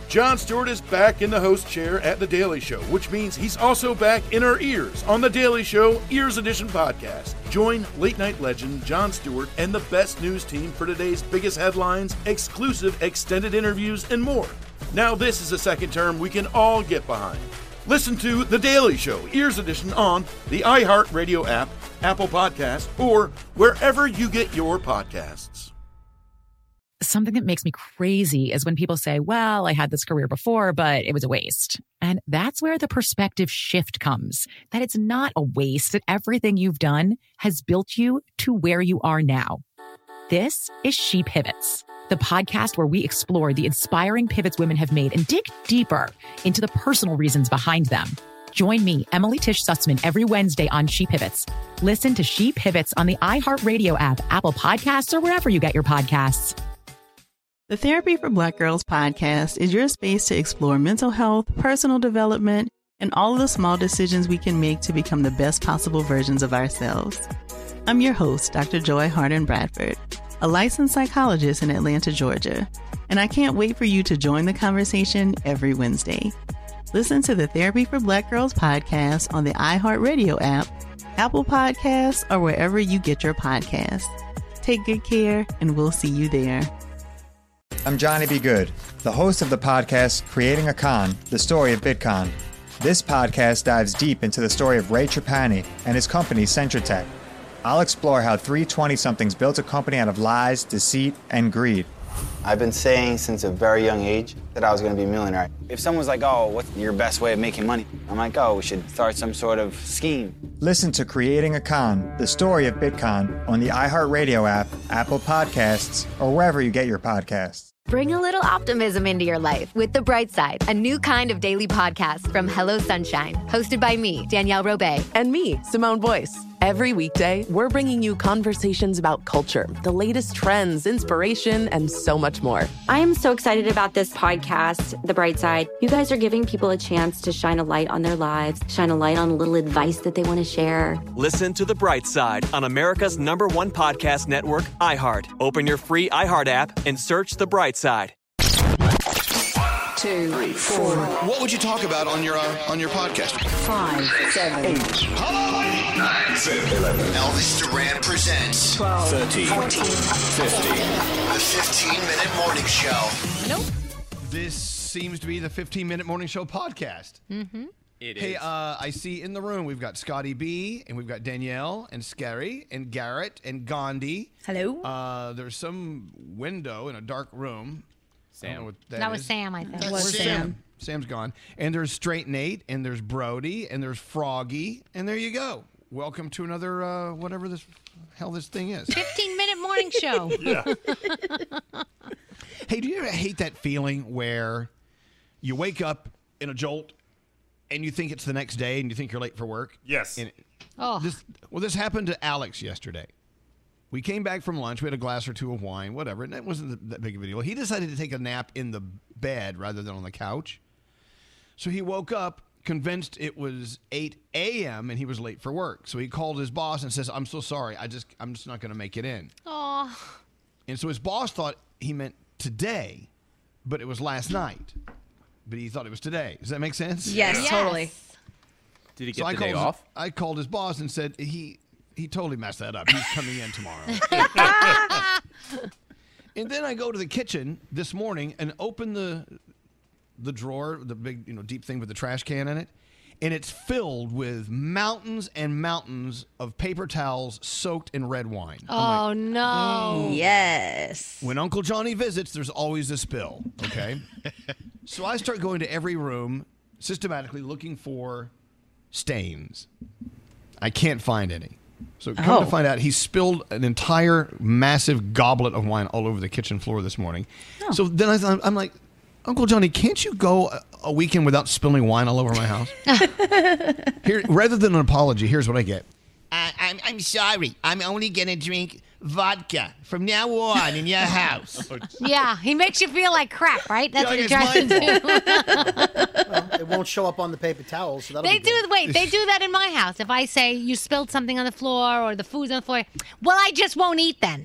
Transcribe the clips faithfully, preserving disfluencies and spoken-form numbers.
Jon Stewart is back in the host chair at The Daily Show, which means he's also back in our ears on The Daily Show Ears Edition podcast. Join late-night legend Jon Stewart and the best news team for today's biggest headlines, exclusive extended interviews, and more. Now this is a second term we can all get behind. Listen to The Daily Show Ears Edition on the iHeartRadio app, Apple Podcasts, or wherever you get your podcasts. Something that makes me crazy is when people say, well, I had this career before, but it was a waste. And that's where the perspective shift comes, that it's not a waste, that everything you've done has built you to where you are now. This is She Pivots, the podcast where we explore the inspiring pivots women have made and dig deeper into the personal reasons behind them. Join me, Emily Tish Sussman, every Wednesday on She Pivots. Listen to She Pivots on the iHeartRadio app, Apple Podcasts, or wherever you get your podcasts. The Therapy for Black Girls podcast is your space to explore mental health, personal development, and all of the small decisions we can make to become the best possible versions of ourselves. I'm your host, Doctor Joy Harden Bradford, a licensed psychologist in Atlanta, Georgia, and I can't wait for you to join the conversation every Wednesday. Listen to the Therapy for Black Girls podcast on the iHeartRadio app, Apple Podcasts, or wherever you get your podcasts. Take good care, and we'll see you there. I'm Johnny B. Good, the host of the podcast Creating a Con, the story of Bitcoin. This podcast dives deep into the story of Ray Trapani and his company Centratech. I'll explore how three twenty-somethings built a company out of lies, deceit, and greed. I've been saying since a very young age that I was going to be a millionaire. If someone's like, oh, what's your best way of making money? I'm like, oh, we should start some sort of scheme. Listen to Creating a Con, the story of Bitcoin on the iHeartRadio app, Apple Podcasts, or wherever you get your podcasts. Bring a little optimism into your life with The Bright Side, a new kind of daily podcast from Hello Sunshine, hosted by me, Danielle Robay. And me, Simone Boyce. Every weekday, we're bringing you conversations about culture, the latest trends, inspiration, and so much more. I am so excited about this podcast, The Bright Side. You guys are giving people a chance to shine a light on their lives, shine a light on a little advice that they want to share. Listen to The Bright Side on America's number one podcast network, iHeart. Open your free iHeart app and search The Bright Side. Two, three, four. What would you talk about on your uh, on your podcast? Five, seven, eight. Hello, nine, seven, eleven. Elvis Duran presents twelve, thirteen, fourteen, fifteen. The fifteen-minute morning show. Nope. This seems to be the fifteen-minute morning show podcast. Mm-hmm. It hey, is. uh, I see in the room we've got Scotty B, and we've got Danielle, and Scary, and Garrett, and Gandhi. Hello. Uh, there's some window in a dark room. Sam. What that that is. was Sam, I think. That was Sam. Sam. Sam's gone. And there's Straight Nate, and there's Brody, and there's Froggy, and there you go. Welcome to another, uh, whatever this hell this thing is. fifteen-minute morning show. Yeah. Hey, do you ever hate that feeling where you wake up in a jolt and you think it's the next day and you think you're late for work? Yes. And Oh. this, well, this happened to Alex yesterday. We came back from lunch. We had a glass or two of wine, whatever, and that wasn't that big of a deal. He decided to take a nap in the bed rather than on the couch. So he woke up convinced it was eight a.m. and he was late for work. So he called his boss and says, I'm so sorry. I just, I'm just not going to make it in. Oh. And so his boss thought he meant today, but it was last night. But he thought it was today. Does that make sense? Yes, yes. Totally. Did he get so the I day his, off? I called his boss and said, he... He totally messed that up. He's coming in tomorrow. And then I go to the kitchen this morning and open the the drawer, the big, you know, deep thing with the trash can in it, and it's filled with mountains and mountains of paper towels soaked in red wine. Oh, like, no. Mm, yes. When Uncle Johnny visits, there's always a spill, okay? So I start going to every room systematically looking for stains. I can't find any. So come oh. to find out, he spilled an entire massive goblet of wine all over the kitchen floor this morning. Oh. So then I thought, I'm like, Uncle Johnny, can't you go a, a weekend without spilling wine all over my house? Here, rather than an apology, here's what I get. Uh, I'm, I'm sorry. I'm only going to drink vodka from now on in your house. Yeah, he makes you feel like crap, right? That's Yeah, what he like tries to do. Well, it won't show up on the paper towels, so that'll They be do. good. Wait, they do that in my house. If I say you spilled something on the floor or the food's on the floor, well, I just won't eat then.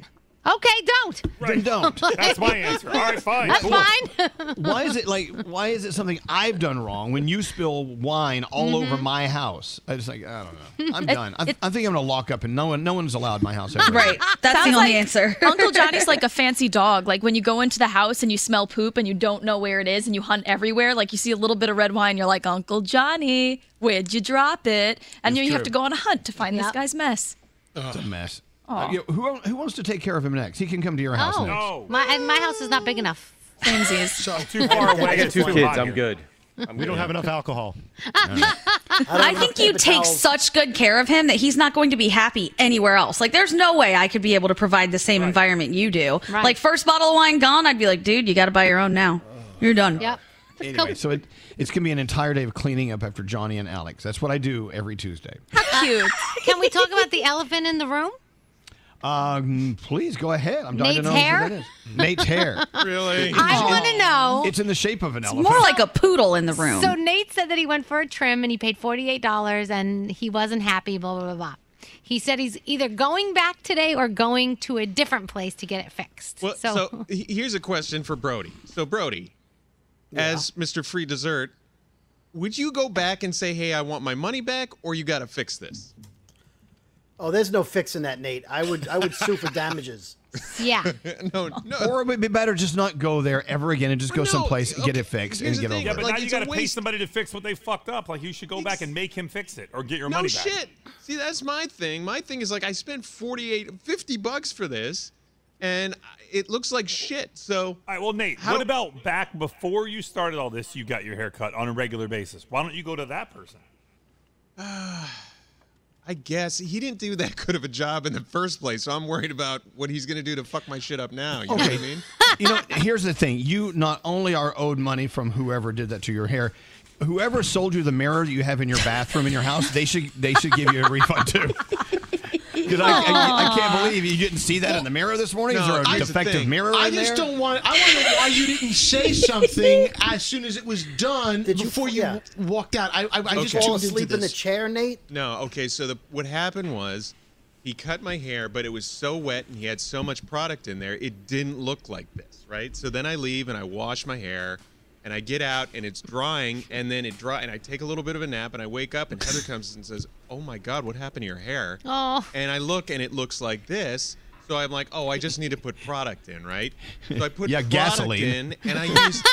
Okay, don't. Then don't. That's my answer. All right, fine. That's Cool. fine. Why is it like? Why is it something I've done wrong when you spill wine all Mm-hmm. over my house? I just like I don't know. I'm It- done. I, it- I think I'm gonna lock up and no one, no one's allowed my house ever. Right. That's Sounds the only like answer. Uncle Johnny's like a fancy dog. Like when you go into the house and you smell poop and you don't know where it is and you hunt everywhere, like you see a little bit of red wine, you're like, Uncle Johnny, where'd you drop it? And It's then you have true. to go on a hunt to find this Yep. guy's mess. It's a mess. Aw. Uh, you- who who wants to take care of him next? He can come to your house Oh. next. No. My and my house is not big enough. Samesies. So too far away. I got It's two too kids. hot I'm here. good. I'm We don't have enough alcohol. I think you take such good care of him that he's not going to be happy anywhere else. Like, there's no way I could be able to provide the same environment you do. Right. Like, first bottle of wine gone, I'd be like, dude, you got to buy your own now. You're done. Yep. Anyway, so it, it's gonna be an entire day of cleaning up after Johnny and Alex. That's what I do every Tuesday. How cute. Can we talk about the elephant in the room? Um, please go ahead. I'm dying Nate's to know hair? what that is. Nate's hair. Really? I want to know. It's in the shape of an It's elephant. more like a poodle in the room. So Nate said that he went for a trim and he paid forty-eight dollars and he wasn't happy, blah, blah, blah, blah. He said he's either going back today or going to a different place to get it fixed. Well, so, he- here's a question for Brody. So Brody, as Mister Free Dessert, would you go back and say, "Hey, I want my money back," or you got to fix this? Oh, there's no fixing that, Nate. I would I would sue for damages. Yeah. no, no. Or it would be better just not go there ever again and just go someplace and get it fixed and get over Yeah, it. but Like, now you it's a got to pay waste. somebody to fix what they fucked up. Like you should go back and make him fix it or get your No money back. shit. See, that's my thing. My thing is like I spent forty-eight, fifty bucks for this, and it looks like shit. So, all right. Well, Nate, How- what about back before you started all this? You got your hair cut on a regular basis. Why don't you go to that person? I guess he didn't do that good of a job in the first place. So I'm worried about what he's gonna do to fuck my shit up now. You know what I mean? You know, here's the thing. You not only are owed money from whoever did that to your hair, whoever sold you the mirror that you have in your bathroom in your house, they should they should give you a refund too. Because I, I, I can't believe you didn't see that in the mirror this morning. Is No, there a here's the defective thing. mirror I in just there? don't want. I want to know why you didn't say something as soon as it was done Did you- before you, yeah. walked out. I, I, I just Okay. Fall tuned into asleep in the this. chair, Nate? No, okay, so the, what happened was he cut my hair, but it was so wet and he had so much product in there, it didn't look like this, right? So then I leave and I wash my hair and I get out and it's drying and then it dry and I take a little bit of a nap and I wake up and Heather comes and says, "Oh my God, what happened to your hair?" Oh. And I look and it looks like this. So I'm like, "Oh, I just need to put product in, right?" So I put Yeah, product gasoline. in and I used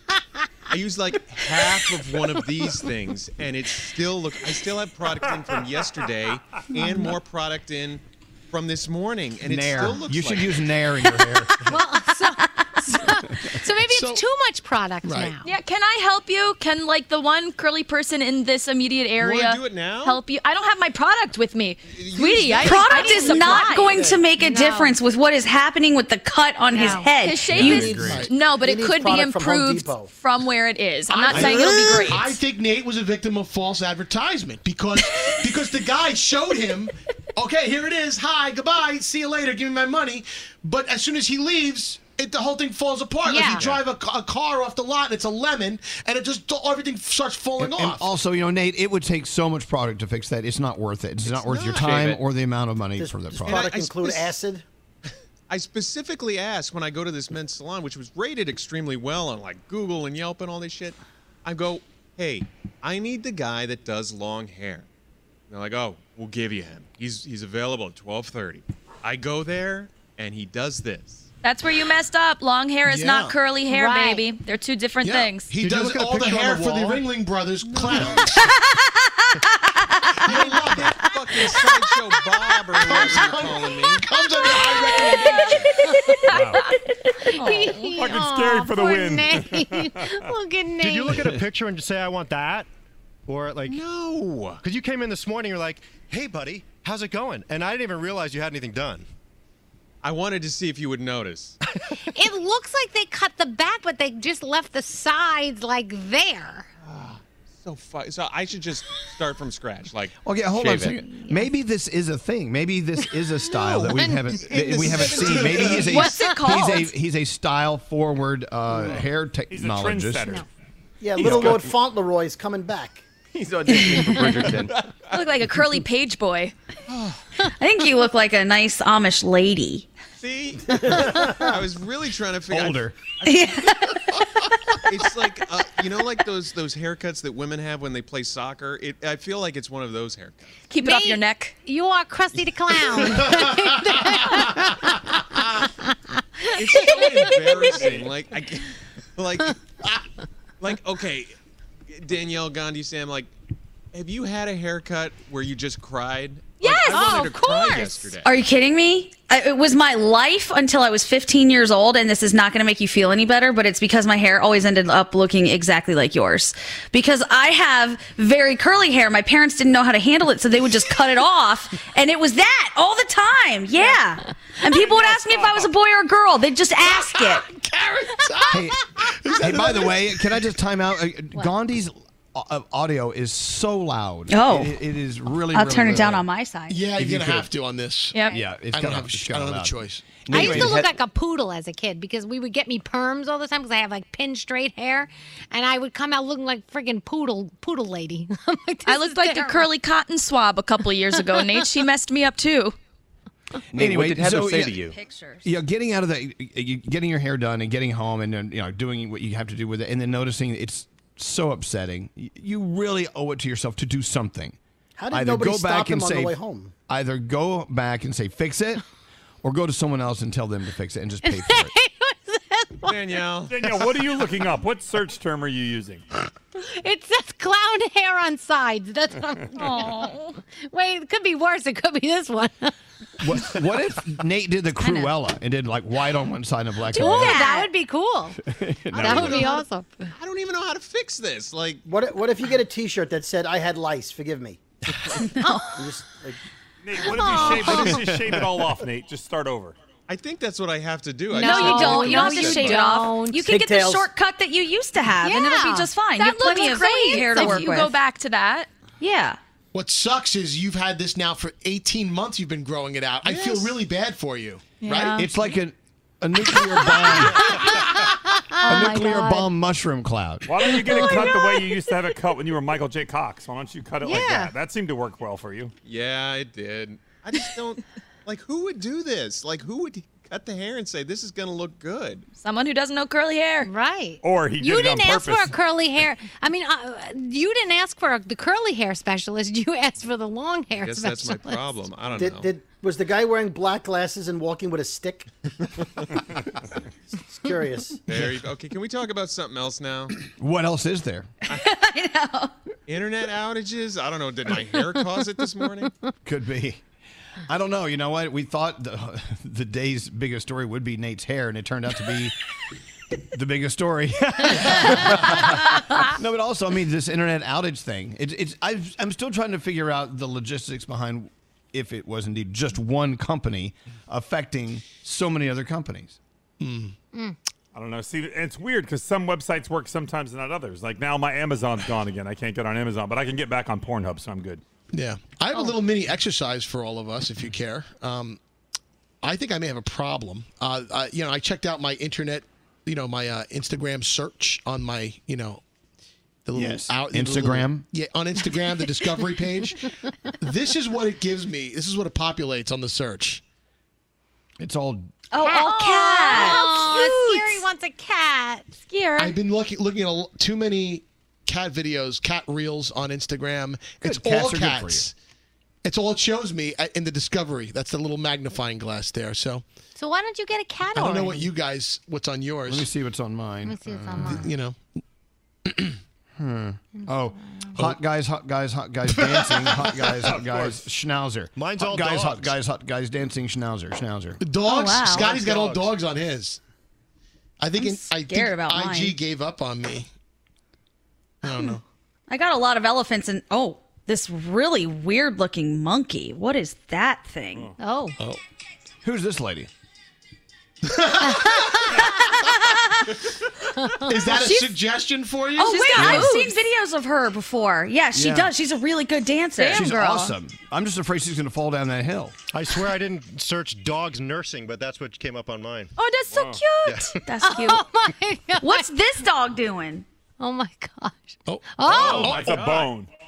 I used like half of one of these things, and it still look. I still have product in from yesterday, and more product in from this morning, and it Nair. still looks. You should like use Nair in your hair. Well, so, so, so maybe So- it's too much product Right. now. Yeah, can I help you? Can like the one curly person in this immediate area do it now? help you? I don't have my product with me, sweetie. I, I Product need is not supplies. going to make a No. difference with what is happening with the cut on his No. head. His shape You- is no, but He it needs could be product from Home improved Depot. from where it is. I'm not I- saying it'll be great. I think Nate was a victim of false advertisement because because the guy showed him, okay, here it is. Hi, goodbye, see you later. Give me my money. But as soon as he leaves, it, the whole thing falls apart. Like Yeah. you drive a, ca- a car off the lot and it's a lemon, and it just everything starts falling And, and off. also, you know, Nate, it would take so much product to fix that. It's not worth it. It's, not worth your not. time Shave it. or the amount of money for the Does product. product I include spec- acid? I specifically asked when I go to this men's salon, which was rated extremely well on like Google and Yelp and all this shit. I go, "Hey, I need the guy that does long hair." And they're like, "Oh, we'll give you him. He's he's available at twelve thirty." I go there and he does this. That's where you messed up. Long hair is not Yeah. curly hair, Right. baby. They're two different Yeah. things. He Did you does look at a all the picture on hair the for the wall? Ringling Brothers clowns. Fucking Sideshow Bob or whatever you're calling me. Comes under high recommendation. Fucking scary for the poor win. Nate. Look at Nate. Did you look at a picture and just say, "I want that"? Or like, no. Because you came in this morning, you're like, "Hey, buddy, how's it going?" And I didn't even realize you had anything done. I wanted to see if you would notice. It looks like they cut the back, but they just left the sides like there. So fu- So I should just start from scratch, like. Okay, hold on a shave it. second. Maybe this is a thing. Maybe this is a style that we No. haven't In that we the haven't seen. Maybe he's a What's it called? he's a he's a style forward uh, hair technologist. trendsetter. Yeah, little Lord Fauntleroy's coming back. He's auditioning for Bridgerton. I look like a curly page boy. I think you look like a nice Amish lady. See, I was really trying to figure. Older. It's like uh, you know, like those those haircuts that women have when they play soccer. It, I feel like it's one of those haircuts. Keep it off your neck. You are Krusty the Clown. It's so embarrassing. Like, I, can't- like, like, okay, Danielle, Gandhi, Sam. Like, have you had a haircut where you just cried? Yes. Like, I wanted Oh, to of cry course. yesterday. Are you kidding me? I, it was my life until I was fifteen years old, and this is not going to make you feel any better, but it's because my hair always ended up looking exactly like yours. Because I have very curly hair. My parents didn't know how to handle it, so they would just cut it off, and it was that all the time. Yeah. And people would ask me if I was a boy or a girl. They'd just ask it. Hey, hey, by the way, can I just time out? Uh, Gandhi's uh, audio is so loud. Oh. It, it is really. I'll really turn it loud. down on my side. Yeah, If you're you gonna could. have to on this. Yep. Yeah, it's I don't kinda- have. it's A, I kinda don't have a loud. choice. I used to look like a poodle as a kid because we would get me perms all the time because I have like pin straight hair, and I would come out looking like friggin' poodle poodle lady. I'm like, I this looked is like a terrible. curly cotton swab a couple of years ago, Nate. She messed me up too. Nate, what did Heather so, say yeah, to you? Yeah, getting out of the, you- getting your hair done and getting home and then you know doing what you have to do with it, and then noticing it's so upsetting. Y- You really owe it to yourself to do something. How did nobody stop him on the way home? Either go back and say fix it, or go to someone else and tell them to fix it and just pay for it. Danielle. Danielle, what are you looking up? What search term are you using? It says clown hair on sides. That's what I'm. Oh, wait, it could be worse. It could be this one. What, what if Nate did the Cruella and did like white on one side and black Do on the other? that. That would be cool. That would be know how awesome. I don't even know how to fix this. Like, What if, what if you get a T-shirt that said "I had lice, forgive me"? Oh. You just, like, Nate, what if you shave, what if you shave it all off, Nate? Just start over. I think that's what I have to do. I No, just you have to don't. do You don't have what to said. shave it off. You can get the Pigtails. shortcut that you used to have, and it'll Yeah. be just fine. That you have plenty looks of great hair to if work you with. go back to that. Yeah. What sucks is you've had this now for eighteen months. You've been growing it out. I feel Yes. really bad for you, Right? right? It's like a, a nuclear bomb. Oh a my nuclear God. bomb mushroom cloud. Why don't you get Oh it my cut the God. way you used to have it cut when you were Michael J. Cox? Why don't you cut it like Yeah. that? That seemed to work well for you. Yeah, it did. I just don't like who would do this. Like, who would cut the hair and say this is going to look good? Someone who doesn't know curly hair. Right. Or he did You it on didn't ask purpose. for a curly hair. I mean, uh, you didn't ask for a, the curly hair specialist. You asked for the long hair I guess that's specialist. my problem. I don't did, know. did was the guy wearing black glasses and walking with a stick? It's curious. There you go. Okay, can we talk about something else now? What else is there? Internet outages? I don't know. Did my hair cause it this morning? Could be. I don't know. You know what? We thought the, the day's biggest story would be Nate's hair, and it turned out to be the biggest story. No, but also, I mean, this internet outage thing. It, it's. I've, I'm still trying to figure out the logistics behind if it was indeed just one company affecting so many other companies. I don't know. See, it's weird because some websites work sometimes, not others. Like now, my Amazon's gone again. I can't get on Amazon, but I can get back on Pornhub, so I'm good. Yeah. I have a little mini exercise for all of us, if you care. Um, I think I may have a problem. Uh, uh, you know, I checked out my internet, you know, my uh, Instagram search on my, you know, the little Yes. out, the Instagram? little- yeah, on Instagram, the discovery page. This is what it gives me. This is what it populates on the search. It's all. Oh, all cats. Oh, Scary wants a cat. Scary. I've been looking looking at a, l- too many cat videos, cat reels on Instagram. It's Cats all are good for cats. It's all it shows me at- in the discovery. That's the little magnifying glass there. So So why don't you get a cat I don't know already? what you guys, what's on yours. Let me see what's on mine. Let me see what's on mine. You know. Hmm. Oh, hot guys, hot guys, hot guys dancing, hot guys, hot guys, schnauzer. Mine's hot all guys, hot dogs. guys, hot guys dancing, schnauzer, schnauzer. The dogs. Oh, wow. Scotty's got all Dogs. dogs on his. I think I'm in, I scared think about I G mine. gave up on me. I don't know. I got a lot of elephants and oh, this really weird looking monkey. What is that thing? Oh. Oh. Who's this lady? Is that a She's- suggestion for you? Oh She's wait, got I've moves. seen videos of her before. Yeah, she Yeah. does. She's a really good dancer. Damn, She's girl. awesome. I'm just afraid she's going to fall down that hill. I swear I didn't search dogs nursing, but that's what came up on mine. Oh, that's so cute. That's cute. Oh my god. What's this dog doing? Oh my gosh. Oh. Oh. That's a bone.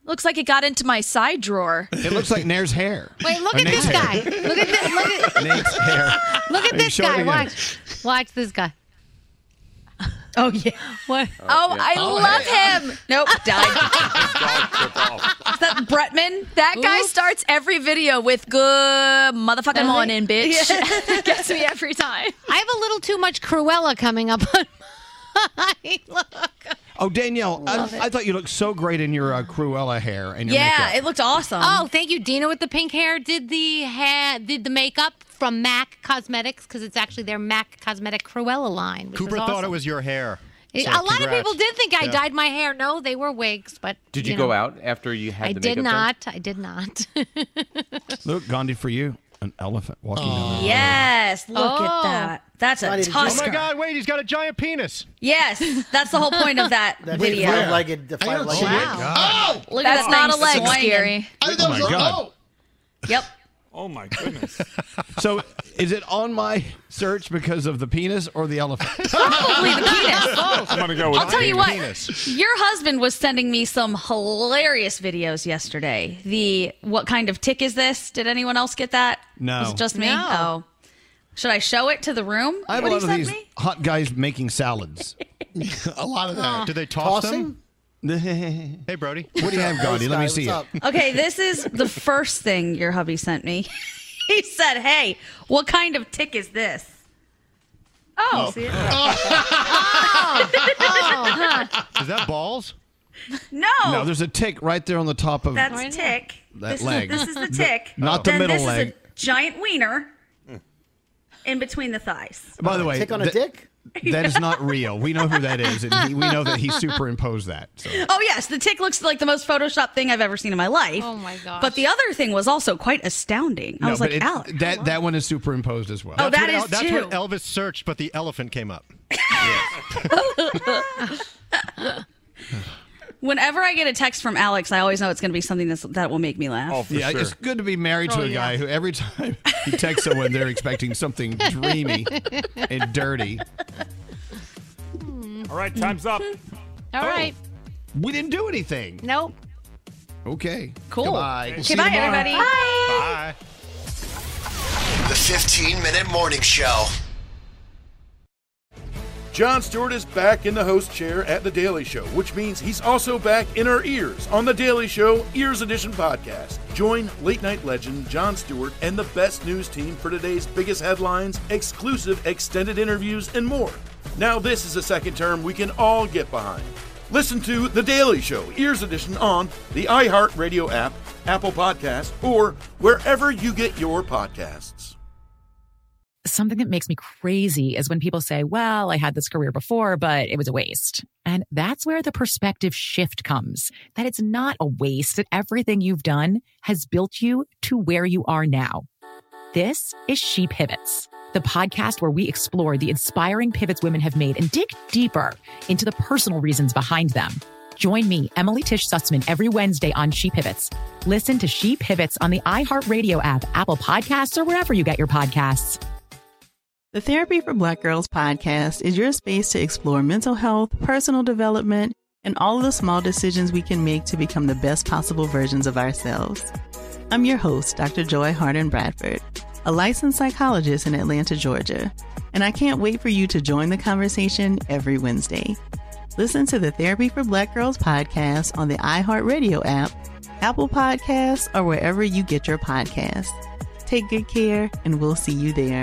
Looks like it got into my side drawer. It looks like Nair's hair. Wait, look Or at Nate's this hair. guy. Look at this. Look at, Nate's hair. look at Are you this showing guy. again? Watch. Watch this guy. Oh, yeah. What? Oh, I Oh, love hey. him. Nope, died. Is that Bretman? That guy Oops. starts every video with good motherfucking Uh-huh. morning, bitch. Yeah. Gets me every time. I have a little too much Cruella coming up on my look. Oh, Danielle, I, Love it. I thought you looked so great in your uh, Cruella hair and your Yeah, makeup. it looked awesome. Oh, thank you. Dina with the pink hair did the hair, did the makeup from MAC Cosmetics because it's actually their MAC Cosmetic Cruella line. Which Cooper was thought awesome. it was your hair. It- So a lot of congrats. people did think I Yeah. dyed my hair. No, they were wigs, but Did you, know, go out after you had I the did makeup not. I did not. Look, Gandhi, for you, an elephant walking down the Yes, look Oh. at that. That's a Oh tusker. my God! Wait, he's got a giant penis. Yes, that's the whole point of that That's video. the five-legged, the five-legged. Oh, Look That's at that not a thing leg, swinging. Scary. I thought Oh, that my was a- God. oh. Yep. Oh my goodness. So, is it on my search because of the penis or the elephant? Probably the penis. I'm gonna go with I'll tell you the what. penis. Your husband was sending me some hilarious videos yesterday. The what kind of tick is this? Did anyone else get that? No. Was it just me? No. Oh. Should I show it to the room? I have what a lot he of sent these me? hot guys making salads. A lot of that. Do they toss Tossing? them? what Hey, Brody. do you have, Gandhi? Let me What's see up? it. Okay, this is the first thing your hubby sent me. He said, "Hey, what kind of tick is this?" Oh, see it? Is that balls? No, No, there's a tick right there on the top of that's a tick. that this leg. Is, this is the tick. Not the then middle this leg. is a giant wiener in between the thighs. By the way, Tick on a th- dick? that is not real. We know who that is, and he, we know that he superimposed that. So. Oh yes, the tick looks like the most photoshopped thing I've ever seen in my life. Oh my gosh. But the other thing was also quite astounding. I No, was but like, it- Alex, that that one is superimposed as well. Oh, that what is El- That's too. what Elvis searched, but the elephant came up. Whenever I get a text from Alex, I always know it's going to be something that's, that will make me laugh. Oh, for yeah, sure. it's good to be married to Oh, a yeah. guy who every time he texts someone, they're expecting something dreamy and dirty. All right, time's up. All right. We didn't do anything. Nope. Okay. Cool. Goodbye. Okay, bye, everybody. Bye. The fifteen minute Morning Show. Jon Stewart is back in the host chair at The Daily Show, which means he's also back in our ears on The Daily Show Ears Edition podcast. Join late night legend Jon Stewart and the best news team for today's biggest headlines, exclusive extended interviews, and more. Now this is a second term we can all get behind. Listen to The Daily Show Ears Edition on the iHeartRadio app, Apple Podcasts, or wherever you get your podcasts. Something that makes me crazy is when people say, well, I had this career before, but it was a waste. And that's where the perspective shift comes, that it's not a waste, that everything you've done has built you to where you are now. This is She Pivots, the podcast where we explore the inspiring pivots women have made and dig deeper into the personal reasons behind them. Join me, Emily Tish Sussman, every Wednesday on She Pivots. Listen to She Pivots on the iHeartRadio app, Apple Podcasts, or wherever you get your podcasts. The Therapy for Black Girls podcast is your space to explore mental health, personal development, and all of the small decisions we can make to become the best possible versions of ourselves. I'm your host, Doctor Joy Harden Bradford, a licensed psychologist in Atlanta, Georgia, and I can't wait for you to join the conversation every Wednesday. Listen to the Therapy for Black Girls podcast on the iHeartRadio app, Apple Podcasts, or wherever you get your podcasts. Take good care, and we'll see you there.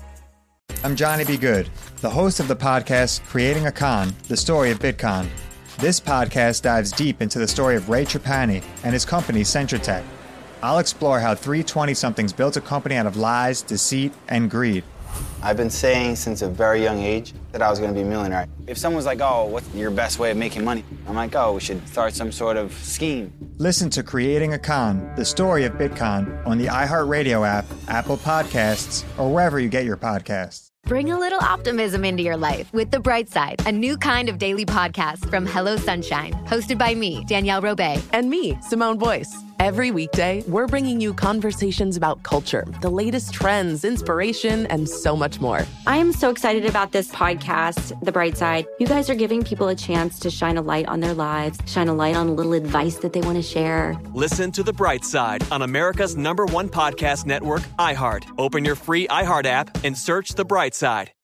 I'm Johnny B. Good, the host of the podcast Creating a Con, the story of Bitcoin. This podcast dives deep into the story of Ray Trapani and his company Centratech. I'll explore how three twenty-somethings built a company out of lies, deceit, and greed. I've been saying since a very young age that I was going to be a millionaire. If someone's like, oh, what's your best way of making money? I'm like, oh, we should start some sort of scheme. Listen to Creating a Con, the story of Bitcoin on the iHeartRadio app, Apple Podcasts, or wherever you get your podcasts. Bring a little optimism into your life with The Bright Side, a new kind of daily podcast from Hello Sunshine, hosted by me, Danielle Robay. And me, Simone Boyce. Every weekday, we're bringing you conversations about culture, the latest trends, inspiration, and so much more. I am so excited about this podcast, The Bright Side. You guys are giving people a chance to shine a light on their lives, shine a light on a little advice that they want to share. Listen to The Bright Side on America's number one podcast network, iHeart. Open your free iHeart app and search The Bright Side.